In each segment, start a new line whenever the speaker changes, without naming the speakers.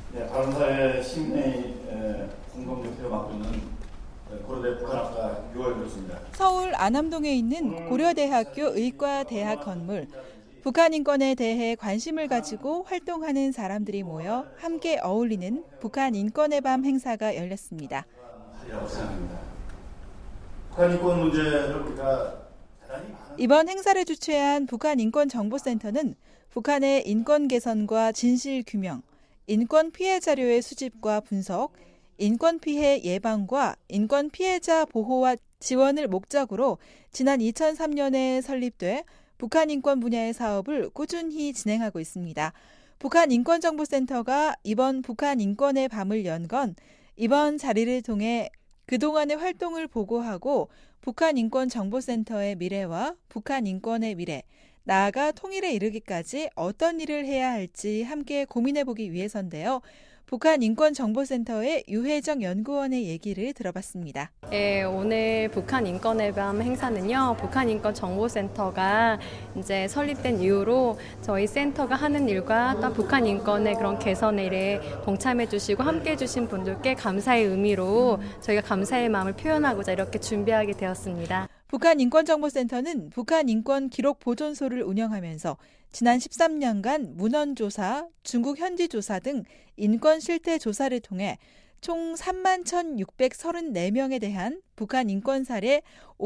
네, 바른사회 시민의 공동대표 맡고 있는 고려대 북한학과 유월교수입니다.
서울 안암동에 있는 고려대학교 의과대학 건물. 북한 인권에 대해 관심을 가지고 활동하는 사람들이 모여 함께 어울리는 북한 인권의 밤 행사가 열렸습니다.
북한 인권 문제를 우리가
이번 행사를 주최한 북한인권정보센터는 북한의 인권 개선과 진실 규명, 인권 피해 자료의 수집과 분석, 인권 피해 예방과 인권 피해자 보호와 지원을 목적으로 지난 2003년에 설립돼 북한 인권 분야의 사업을 꾸준히 진행하고 있습니다. 북한인권정보센터가 이번 북한 인권의 밤을 연 건 이번 자리를 통해 그동안의 활동을 보고하고 북한인권정보센터의 미래와 북한 인권의 미래, 나아가 통일에 이르기까지 어떤 일을 해야 할지 함께 고민해보기 위해서인데요. 북한인권정보센터의 유혜정 연구원의 얘기를 들어봤습니다.
네, 오늘 북한인권의 밤 행사는요, 북한인권정보센터가 이제 설립된 이후로 저희 센터가 하는 일과 또 북한인권의 그런 개선의 일에 동참해 주시고 함께 해 주신 분들께 감사의 의미로 저희가 감사의 마음을 표현하고자 이렇게 준비하게 되었습니다.
북한인권정보센터는 북한인권기록보존소를 운영하면서 지난 13년간 문헌조사, 중국 현지조사 등 인권 실태 조사를 통해 총 31,634명에 대한 북한 인권 사례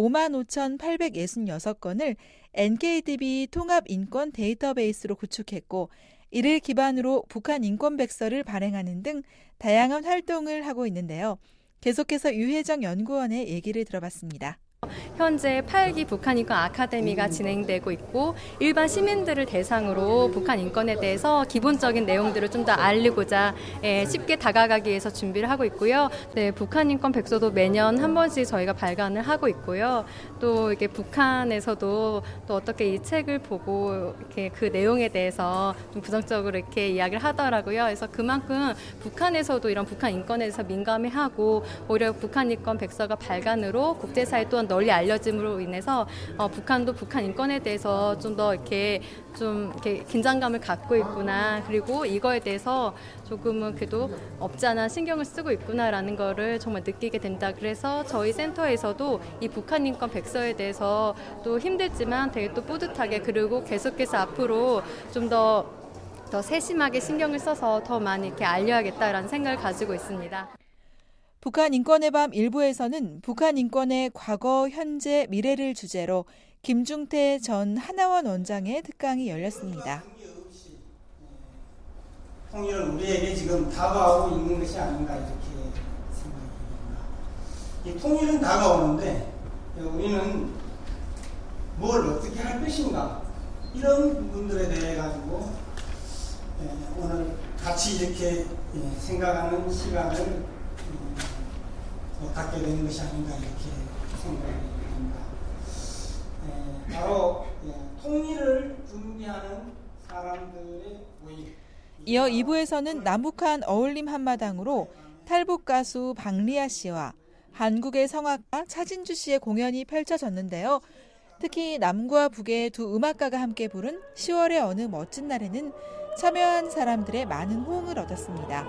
55,866건을 NKDB 통합인권 데이터베이스로 구축했고, 이를 기반으로 북한 인권백서를 발행하는 등 다양한 활동을 하고 있는데요. 계속해서 유혜정 연구원의 얘기를 들어봤습니다.
현재 8기 북한인권 아카데미가 진행되고 있고 일반 시민들을 대상으로 북한 인권에 대해서 기본적인 내용들을 좀 더 알리고자 쉽게 다가가기 위해서 준비를 하고 있고요. 네, 북한 인권 백서도 매년 한 번씩 저희가 발간을 하고 있고요. 또 이게 북한에서도 또 어떻게 이 책을 보고 이렇게 그 내용에 대해서 좀 부정적으로 이렇게 이야기를 하더라고요. 그래서 그만큼 북한에서도 이런 북한 인권에 대해서 민감해하고 오히려 북한 인권 백서가 발간으로 국제사회 또한 널리 알려짐으로 인해서 북한도 북한 인권에 대해서 좀 더 이렇게 긴장감을 갖고 있구나, 그리고 이거에 대해서 조금은 그래도 없지 않아 신경을 쓰고 있구나라는 거를 정말 느끼게 된다. 그래서 저희 센터에서도 이 북한 인권 백서에 대해서 또 힘들지만 되게 또 뿌듯하게, 그리고 계속해서 앞으로 좀 더 세심하게 신경을 써서 더 많이 이렇게 알려야겠다라는 생각을 가지고 있습니다.
북한 인권의 밤 1부에서는 북한 인권의 과거, 현재, 미래를 주제로 김중태 전 하나원 원장의 특강이 열렸습니다.
통일은 우리에게 지금 다가오고 있는 것이 아닌가 이렇게 생각이 됩니다. 이 통일은 다가오는데 우리는 뭘 어떻게 할 것인가, 이런 부분들에 대해 가지고 오늘 같이 이렇게 생각하는 시간을 갖게 되는 것이 아닌가 이렇게 생각이 됩니다. 바로 통일을 준비하는 사람들의 모임.
이어 2부에서는 남북한 어울림 한마당으로 탈북 가수 박리아 씨와 한국의 성악가 차진주 씨의 공연이 펼쳐졌는데요. 특히 남과 북의 두 음악가가 함께 부른 10월의 어느 멋진 날에는 참여한 사람들의 많은 호응을 얻었습니다.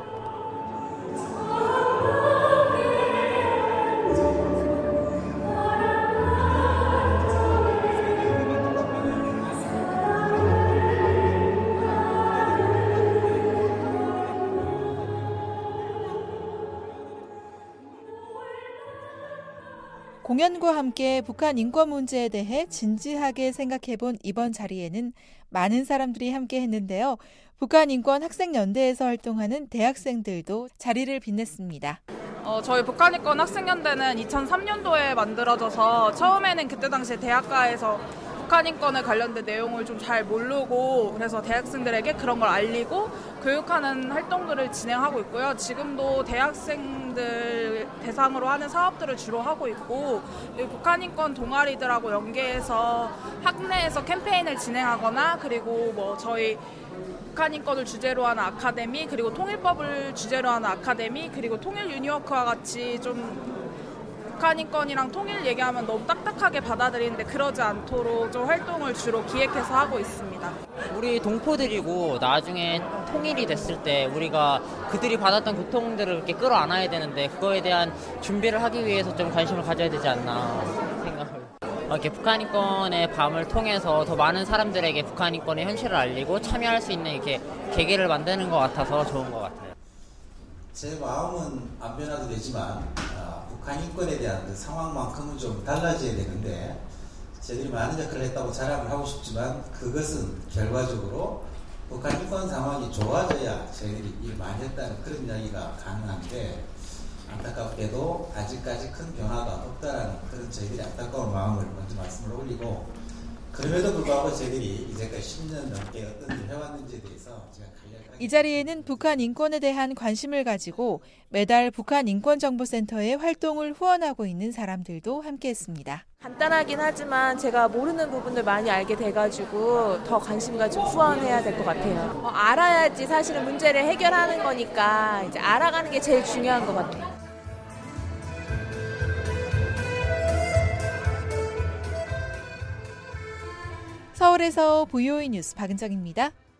공연과 함께 북한 인권 문제에 대해 진지하게 생각해본 이번 자리에는 많은 사람들이 함께 했는데요. 북한인권학생연대에서 활동하는 대학생들도 자리를 빛냈습니다.
저희 북한인권 학생연대는 2003년도에 만들어져서 처음에는 그때 당시에 대학가에서 북한인권에 관련된 내용을 좀 잘 모르고, 그래서 대학생들에게 그런 걸 알리고 교육하는 활동들을 진행하고 있고요. 지금도 대학생들 대상으로 하는 사업들을 주로 하고 있고, 북한인권 동아리들하고 연계해서 학내에서 캠페인을 진행하거나, 그리고 저희 북한인권을 주제로 하는 아카데미, 그리고 통일법을 주제로 하는 아카데미, 그리고 통일 유니워크와 같이 좀 북한 인권이랑 통일 얘기하면 너무 딱딱하게 받아들이는데 그러지 않도록 좀 활동을 주로 기획해서 하고 있습니다.
우리 동포들이고 나중에 통일이 됐을 때 우리가 그들이 받았던 고통들을 이렇게 끌어안아야 되는데 그거에 대한 준비를 하기 위해서 좀 관심을 가져야 되지 않나 생각을. 이렇게 북한 인권의 밤을 통해서 더 많은 사람들에게 북한 인권의 현실을 알리고 참여할 수 있는 이렇게 계기를 만드는 것 같아서 좋은 것 같아요.
제 마음은 안 변화도 되지만 북한 인권에 대한 그 상황만큼은 좀 달라져야 되는데 저희들이 많은 역할을 했다고 자랑을 하고 싶지만 그것은 결과적으로 북한 인권 상황이 좋아져야 저희들이 일 많이 했다는 그런 이야기가 가능한데 안타깝게도 아직까지 큰 변화가 없다라는 그런 저희들이 안타까운 마음을 먼저 말씀을 올리고 그럼에도 불구하고 저희들이 이제까지 10년 넘게 어떤 일을 해왔는지에 대해서 제가 간략하게
이 자리에는 북한 인권에 대한 관심을 가지고 매달 북한 인권정보센터의 활동을 후원하고 있는 사람들도 함께했습니다.
간단하긴 하지만 제가 모르는 부분들 많이 알게 돼가지고 더 관심 가지고 후원해야 될 것 같아요. 알아야지 사실은 문제를 해결하는 거니까 이제 알아가는 게 제일 중요한 것 같아요.
서울에서 VOE 뉴스 박은정입니다.